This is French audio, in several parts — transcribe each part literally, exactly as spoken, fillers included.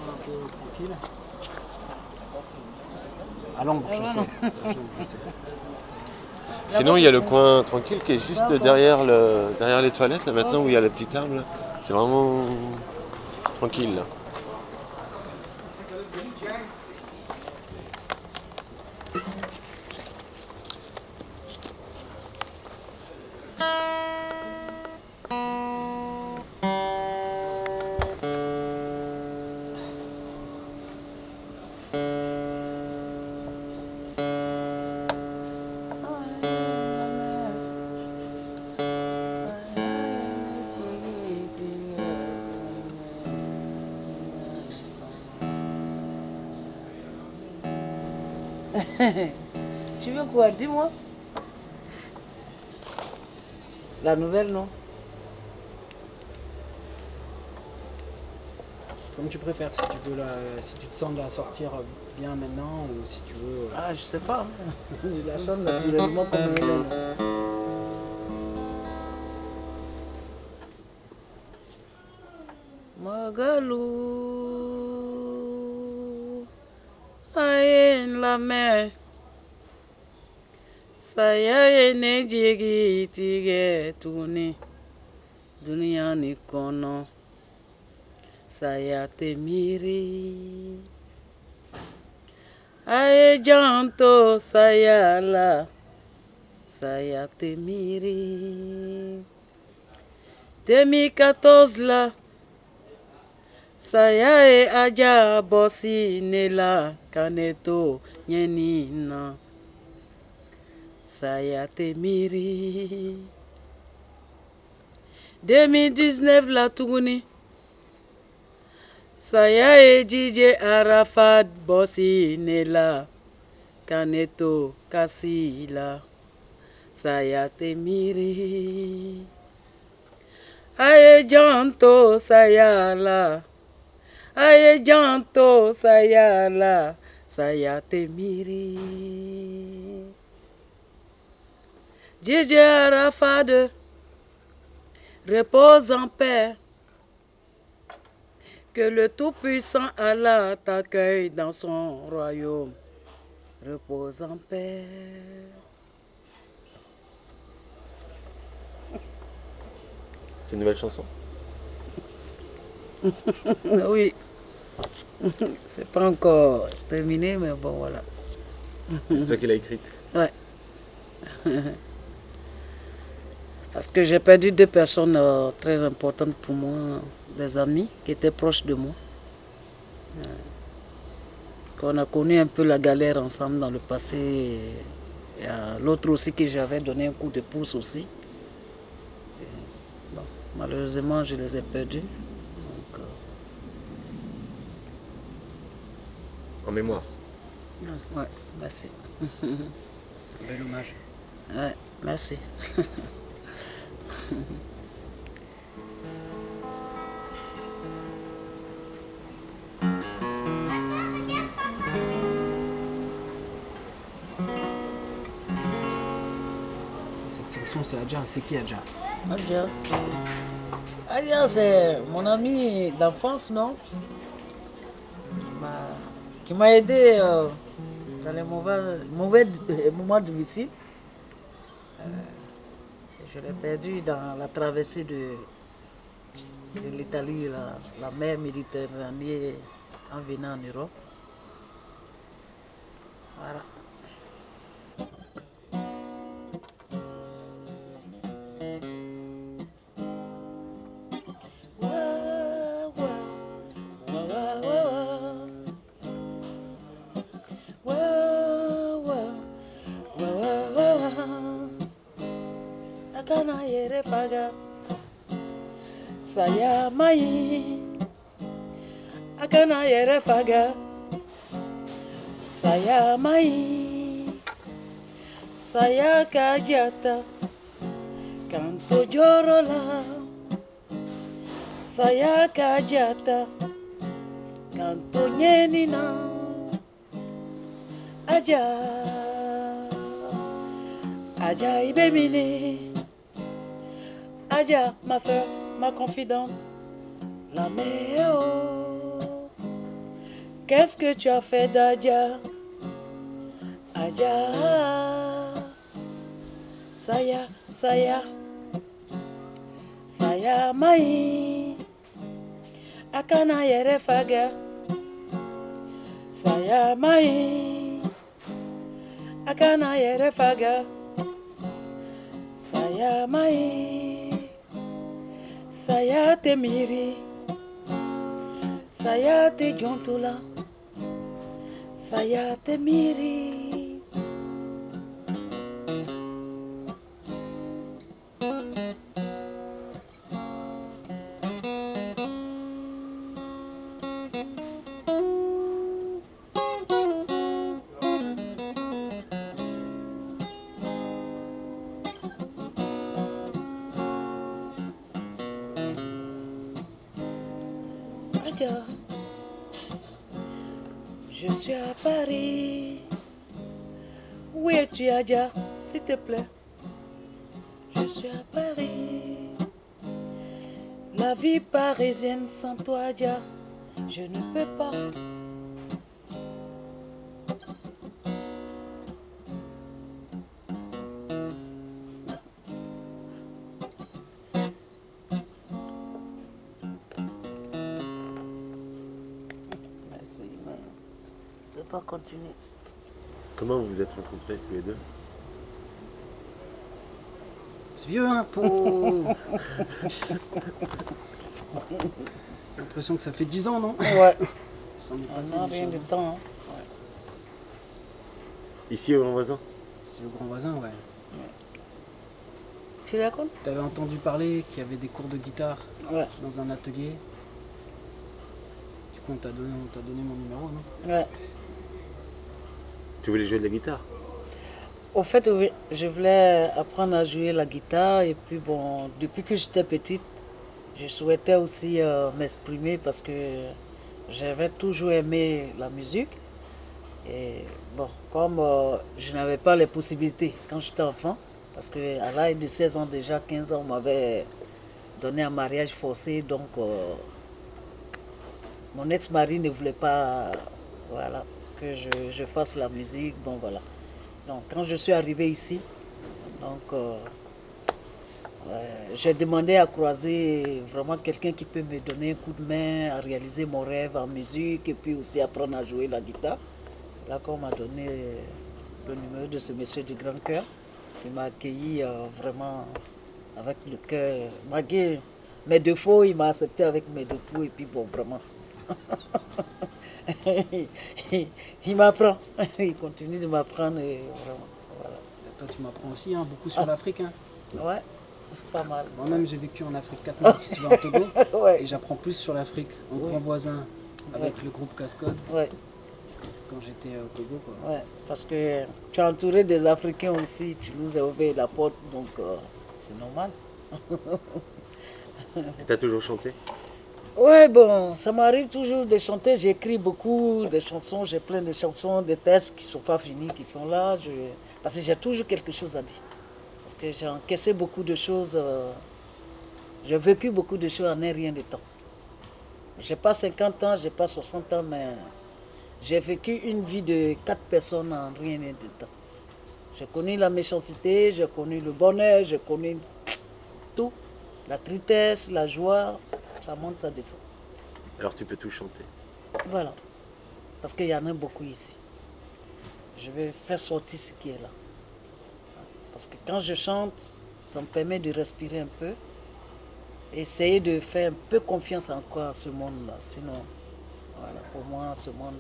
un peu tranquille. À l'ombre, je sais. Je, je sais. Sinon, il y a le coin tranquille qui est juste derrière, le, derrière les toilettes, là maintenant, où il y a la petite arbre. Là. C'est vraiment tranquille. Là. Tu veux quoi? Dis-moi. La nouvelle, non? Comme tu préfères, si tu veux la, si tu te sens de la sortir bien maintenant ou si tu veux. euh, Ah, je sais pas. J'ai la chance naturellement comme elle est. Magalou, aïe la mer, saya ene jigi tige tuni, dunia ni kono, saya temiri, aïe janto saya la, saya temiri, deux mille quatorze la. Saya e aja bosi nela kaneto nyenina. Saya temiri. deux mille dix-neuf la tuguni. Saya e D J Arafat bosi nela kaneto kasila. Saya temiri. Aye janto saya la. Aye janto saya la, saya temiri. D J Arafat, repose en paix. Que le Tout-Puissant Allah t'accueille dans son royaume. Repose en paix. C'est une nouvelle chanson. Oui. C'est pas encore terminé, mais bon, voilà. C'est toi qui l'as écrite. Ouais. Parce que j'ai perdu deux personnes euh, très importantes pour moi, des amis qui étaient proches de moi. Euh, qu'on a connu un peu la galère ensemble dans le passé. Il y a l'autre aussi que j'avais donné un coup de pouce aussi. Et, bon, malheureusement, je les ai perdus. Donc, euh... En mémoire. Ouais, merci. Bel hommage. Ouais, merci. Cette chanson, c'est Adja. C'est qui Adja? Adja. Adja, c'est mon ami d'enfance, non? Qui m'a aidé euh, dans les mauvais, mauvais moments difficiles. Euh, je l'ai perdu dans la traversée de, de l'Italie, la, la mer Méditerranée, en venant en Europe. Voilà. Akana yere paga saya mai Akana yere faga saya mai saya kajata kanto jorola saya kajata kanto nyenina aja aja ibemine Aja, ma soeur, ma confidente, la méo. Qu'est-ce que tu as fait d'Adja? Adja, saya, saya, saya mai, akana yere faga, saya mai, akana yere faga, saya mai, saya te miri, saya te jontula, saya te miri. Je suis à Paris. Où es-tu, Adja, s'il te plaît? Je suis à Paris. La vie parisienne sans toi, Adja, je ne peux pas. Pas continuer. Comment vous vous êtes rencontrés tous les deux? C'est vieux, hein, pour... J'ai l'impression que ça fait dix ans, non? Ouais. Ça en est On passé n'a des rien choses, de hein. temps. Hein. Ouais. Ici au Grand Voisin? C'est le grand voisin, ouais. Tu la connais? Tu avais entendu parler qu'il y avait des cours de guitare Ouais. dans un atelier. Du coup, on t'a donné, on t'a donné mon numéro, non? Ouais. Tu voulais jouer de la guitare? Au fait, oui, je voulais apprendre à jouer la guitare et puis bon, depuis que j'étais petite, je souhaitais aussi euh, m'exprimer parce que j'avais toujours aimé la musique. Et bon, comme euh, je n'avais pas les possibilités quand j'étais enfant, parce qu'à l'âge de seize ans déjà, quinze ans, on m'avait donné un mariage forcé, donc euh, mon ex-mari ne voulait pas, voilà, que je, je fasse la musique, bon voilà. Donc quand je suis arrivée ici, donc euh, ouais, j'ai demandé à croiser vraiment quelqu'un qui peut me donner un coup de main à réaliser mon rêve en musique et puis aussi apprendre à jouer la guitare. C'est là qu'on m'a donné le numéro de ce monsieur du grand cœur qui m'a accueilli euh, vraiment avec le cœur. Malgré mes défauts, il m'a accepté avec mes défauts et puis bon, vraiment. Il m'apprend, il continue de m'apprendre et vraiment, voilà. Et toi, tu m'apprends aussi, hein, beaucoup sur l'Afrique. Hein. Ouais, pas mal. Moi-même, j'ai vécu en Afrique quatre mois, tu te vas en Togo, Ouais. et j'apprends plus sur l'Afrique, en Oui. grand voisin, avec Ouais. le groupe Cascode, Ouais, quand j'étais au Togo. Quoi. ouais, parce que tu es entouré des Africains aussi, tu nous as ouvert la porte, donc euh, c'est normal. Et t'as toujours chanté? Ouais, bon, ça m'arrive toujours de chanter. J'écris beaucoup de chansons, j'ai plein de chansons, de textes qui ne sont pas finis, qui sont là. Je... Parce que j'ai toujours quelque chose à dire. Parce que j'ai encaissé beaucoup de choses. Euh... J'ai vécu beaucoup de choses en un rien de temps. Je n'ai pas cinquante ans, je n'ai pas soixante ans, mais j'ai vécu une vie de quatre personnes en rien de temps. J'ai connu la méchanceté, j'ai connu le bonheur, j'ai connu tout. La tristesse, la joie. Ça monte, ça descend. Alors tu peux tout chanter. Voilà. Parce qu'il y en a beaucoup ici. Je vais faire sortir ce qui est là. Parce que quand je chante, ça me permet de respirer un peu. Essayer de faire un peu confiance encore à ce monde-là. Sinon, voilà, pour moi, ce monde...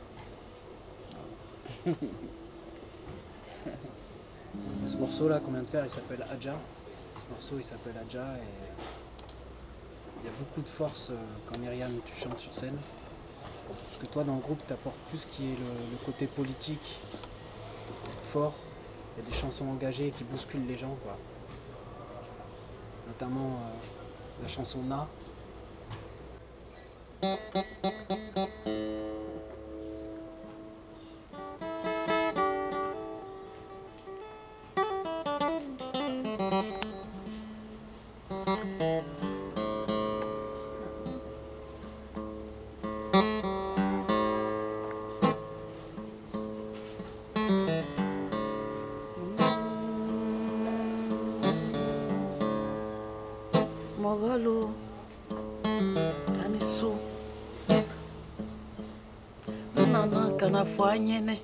Ce morceau-là qu'on vient de faire, il s'appelle Adja. Ce morceau, il s'appelle Adja et... Il y a beaucoup de force euh, quand Myriam tu chantes sur scène. Parce que toi dans le groupe tu apportes plus ce qui est le, le côté politique fort. Il y a des chansons engagées qui bousculent les gens, quoi. Notamment euh, la chanson Na. nana kana fanyene.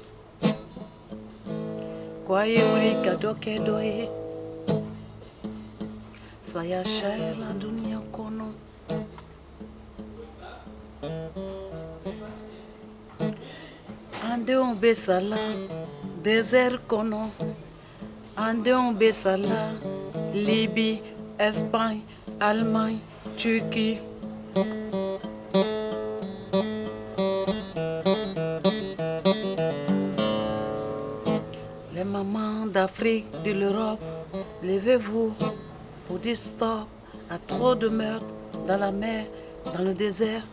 Kwa yuri kadoke doye. Saya shela dunia kono. Ande on besala, désert kono. Ande on besala, Libye, Espagne, Allemagne, Turquie. Les mamans d'Afrique, de l'Europe, levez-vous pour dire stop à trop de meurtres dans la mer, dans le désert.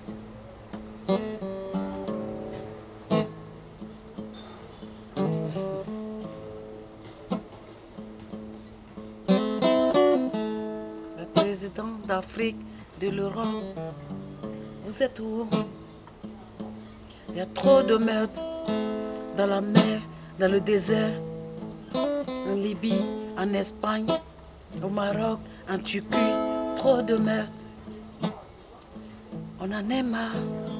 Le président d'Afrique, de l'Europe, vous êtes où? Il y a trop de meurtres dans la mer, dans le désert, en Libye, en Espagne, au Maroc, en Turquie, trop de meurtres. On en est marre.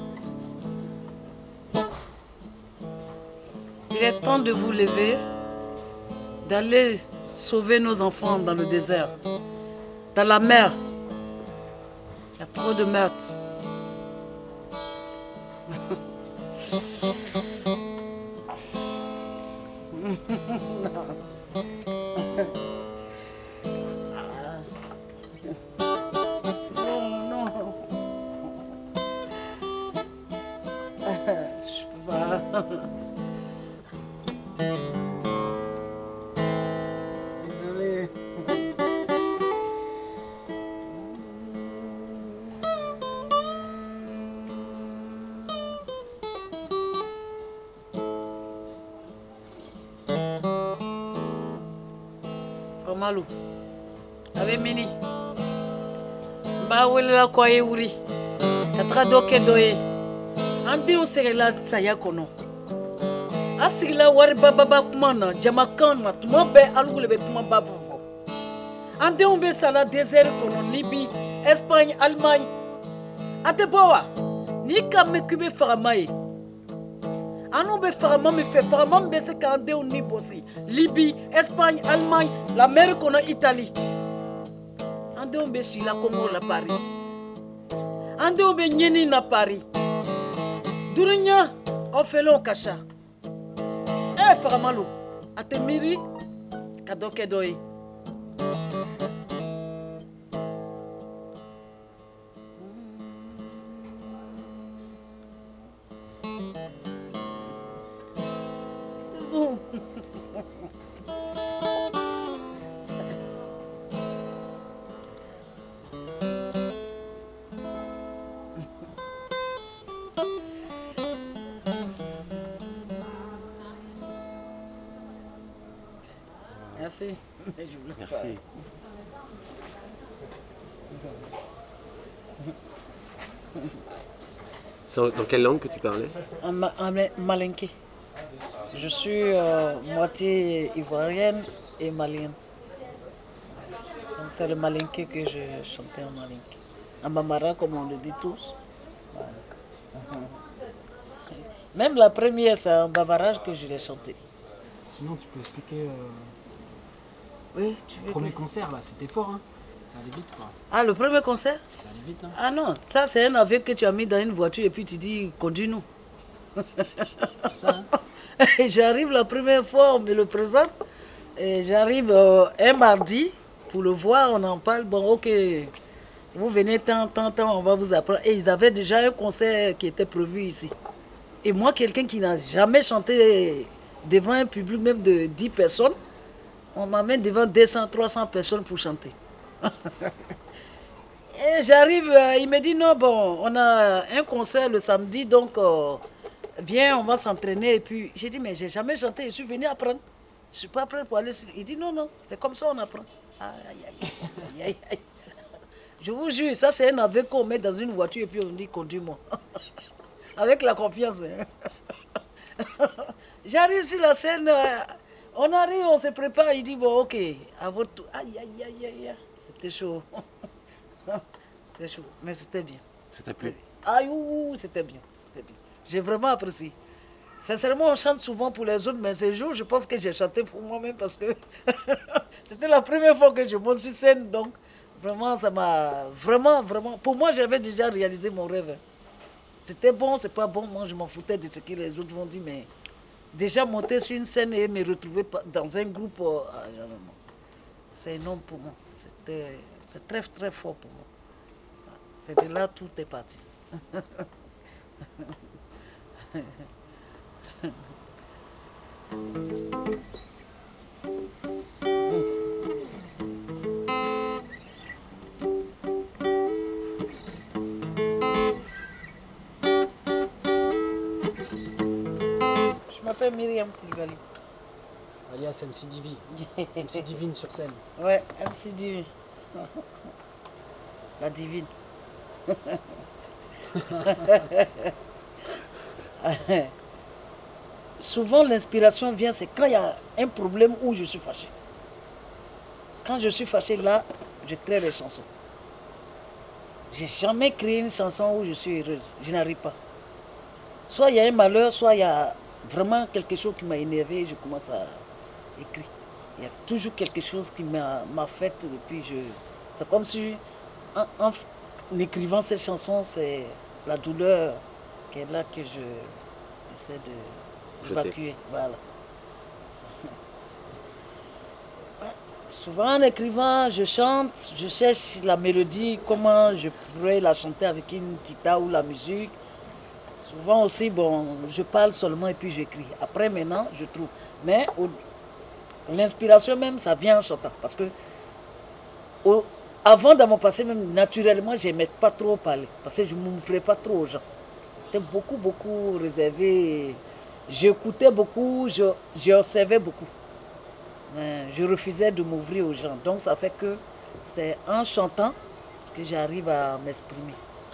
Il est temps de vous lever, d'aller sauver nos enfants dans le désert, dans la mer. Il y a trop de meurtres. Désolé. Malou, avec Mini. Mba wela kwa yuri. Katra doke doye. Andi on serela saya kono. Asigila wari baba ba kumana jamakana tuma be alugule be kuma baba. Andi on be sala désert kono Libye, Espagne, Allemagne. Ate boa. Ni kame kube faramaye. Anou be farama me fait farama be se kande on ni bosi. Libye, Espagne, Allemagne, l'Amérique, on a Italie. Ande on be Chila Congo la Paris. Ande on be Nyeni na Paris. Durunya on fait l'on cacha. Eh faramalo. Ate miri kadoke doi. Merci. Merci. C'est dans quelle langue que tu parlais? En, ma, en malinké. Je suis euh, moitié ivoirienne et malienne. Donc c'est le malinké que je chantais en malinké. En bambara, comme on le dit tous. Voilà. Même la première, c'est un bavarage que je l'ai chanté. Sinon, tu peux expliquer. Euh... Oui, tu Le premier concert, là, c'était fort, hein. Ça allait vite, quoi. Ah, le premier concert? Ça allait vite, hein. Ah non, ça c'est un avion que tu as mis dans une voiture et puis tu dis, conduis-nous. C'est ça, hein. Et j'arrive la première fois, on me le présente. Et j'arrive euh, un mardi pour le voir, on en parle. Bon, ok, vous venez tant, tant, tant, on va vous apprendre. Et ils avaient déjà un concert qui était prévu ici. Et moi, quelqu'un qui n'a jamais chanté devant un public même de dix personnes, on m'amène devant deux cents, trois cents personnes pour chanter. Et j'arrive, euh, il me dit non, bon, on a un concert le samedi, donc euh, viens, on va s'entraîner. Et puis j'ai dit, mais j'ai jamais chanté, je suis venu apprendre. Je ne suis pas prêt pour aller. Il dit non, non, c'est comme ça on apprend. Aïe, aïe, aïe, aïe, aïe. Je vous jure, ça c'est un aveu qu'on met dans une voiture et puis on dit conduis-moi. Avec la confiance. Hein. J'arrive sur la scène, euh, on arrive, on se prépare, il dit bon, ok, à votre tour. Aïe, aïe, aïe, aïe, c'était chaud. C'était chaud, mais c'était bien. C'était plus. Aïe, ouh, c'était bien, c'était bien. J'ai vraiment apprécié. Sincèrement, on chante souvent pour les autres, mais ces jours, je pense que j'ai chanté pour moi-même parce que c'était la première fois que je monte sur scène. Donc, vraiment, ça m'a... Vraiment, vraiment... Pour moi, j'avais déjà réalisé mon rêve. C'était bon, c'est pas bon. Moi, je m'en foutais de ce que les autres vont dire, mais déjà monter sur une scène et me retrouver dans un groupe, euh, ah, c'est énorme pour moi. C'était, c'est très, très fort pour moi. C'est de là tout est parti. Je m'appelle Myriam Koulibaly. Alias M C Divi. M C Divine sur scène. Ouais, M C Divine. La divine. Souvent, l'inspiration vient, c'est quand il y a un problème où je suis fâché. Quand je suis fâché, là, je crée des chansons. J'ai jamais créé une chanson où je suis heureuse. Je n'arrive pas. Soit il y a un malheur, soit il y a vraiment quelque chose qui m'a énervé et je commence à écrire. Il y a toujours quelque chose qui m'a fait et puis je... C'est comme si, en, en, en écrivant cette chanson, c'est la douleur qui est là que je j'essaie de évacuer. Voilà. Souvent en écrivant, je chante, je cherche la mélodie, comment je pourrais la chanter avec une guitare ou la musique. Souvent aussi, bon, je parle seulement et puis j'écris. Après, maintenant, je trouve. Mais l'inspiration même, ça vient en chantant. Parce que au, avant, dans mon passé, même naturellement, je n'aimais pas trop parler. Parce que je ne m'ouvrais pas trop aux gens. J'étais beaucoup, beaucoup réservé. J'écoutais beaucoup, j'observais beaucoup. Mais je refusais de m'ouvrir aux gens. Donc, ça fait que c'est en chantant que j'arrive à m'exprimer.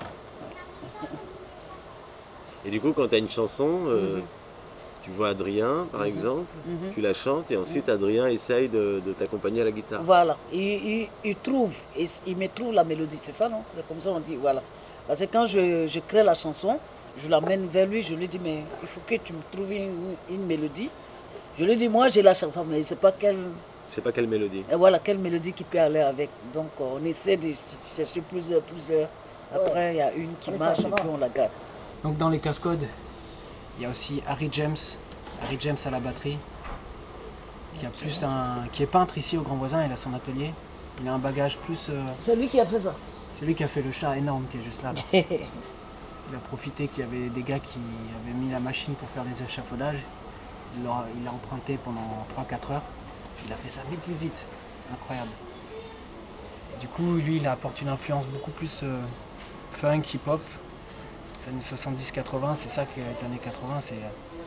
Et du coup, quand tu as une chanson, euh, Mm-hmm. tu vois Adrien, par Mm-hmm. exemple, Mm-hmm. tu la chantes et ensuite Adrien essaye de, de t'accompagner à la guitare. Voilà, il, il, il trouve, il, il me trouve la mélodie, c'est ça, non? C'est comme ça on dit, voilà. Parce que quand je, je crée la chanson, je l'amène vers lui, je lui dis, mais il faut que tu me trouves une, une mélodie. Je lui dis, moi j'ai la chanson, mais je ne sais pas quelle... C'est pas quelle mélodie. Et voilà, quelle mélodie qui peut aller avec. Donc on essaie de chercher plusieurs, plusieurs. Après, il y a une qui marche et puis on la garde. Donc dans les Cascodes, il y a aussi Harry James, Harry James à la batterie, qui, a plus un, qui est peintre ici au Grand Voisin, il a son atelier. Il a un bagage plus... Euh, c'est lui qui a fait ça. C'est lui qui a fait le chat énorme qui est juste là. là. Il a profité qu'il y avait des gars qui avaient mis la machine pour faire des échafaudages. Il l'a, il a emprunté pendant trois quatre heures. Il a fait ça vite, vite, vite. Incroyable. Et du coup, lui, il apporte une influence beaucoup plus euh, funk, hip-hop. Les années soixante-dix quatre-vingts, c'est ça que les années quatre-vingts, c'est...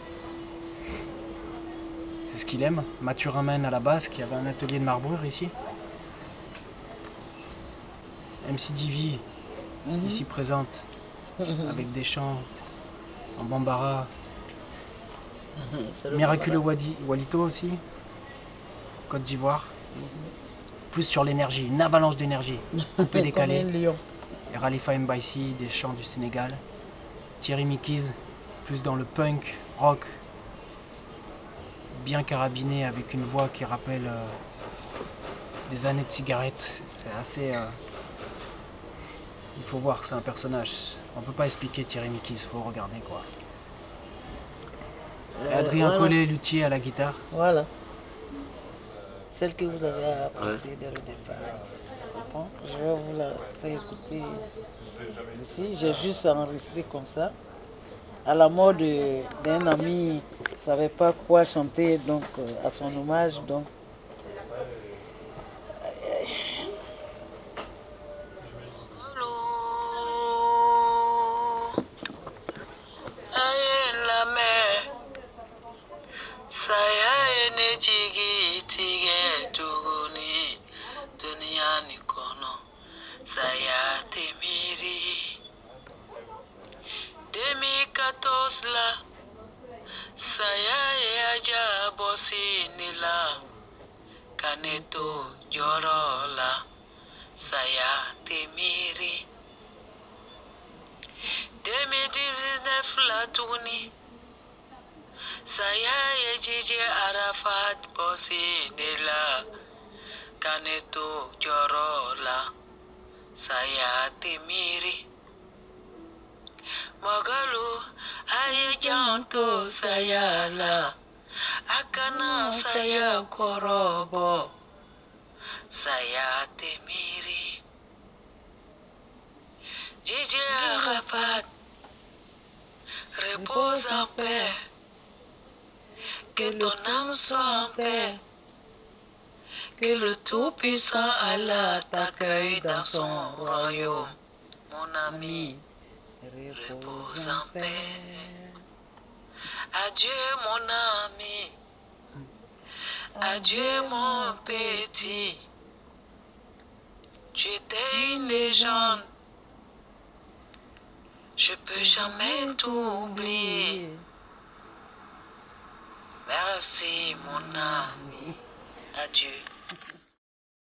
C'est ce qu'il aime. Mathieu Ramen à la basse, qui avait un atelier de marbrure ici. M C Divi, mm-hmm. ici présente, avec des chants en bambara. Miraculeux Wadi, Walito aussi, Côte d'Ivoire. Mm-hmm. Plus sur l'énergie, une avalanche d'énergie, coupé décalé. Et Khalifa Mbaïsi, des chants du Sénégal. Thierry Mikiz, plus dans le punk, rock, bien carabiné avec une voix qui rappelle euh, des années de cigarettes. C'est assez... Euh, il faut voir, c'est un personnage. On peut pas expliquer Thierry Mikiz, il faut regarder quoi. Euh, Adrien voilà. Collet, luthier à la guitare. Voilà. Celle que vous avez appréciée ouais. dès le départ. Je vais vous la faire écouter ici. J'ai juste enregistré comme ça. À la mort d'un ami, il ne savait pas quoi chanter donc, euh, à son hommage. Donc. deux mille quatorze la saya ya bosi nila kaneto jorola saya temiri deux mille dix-neuf la tuguni Saya ye Gigi Arafat bosi nila kaneto jorola saya timiri Magalu aye janto saya la akana saya korobo saya timiri Gigi Arafat repose en paix que ton âme soit en paix que le Tout-Puissant Allah t'accueille dans son royaume mon ami repose en paix adieu mon ami adieu mon petit tu étais une légende je peux jamais t'oublier. Merci mon ami. Adieu.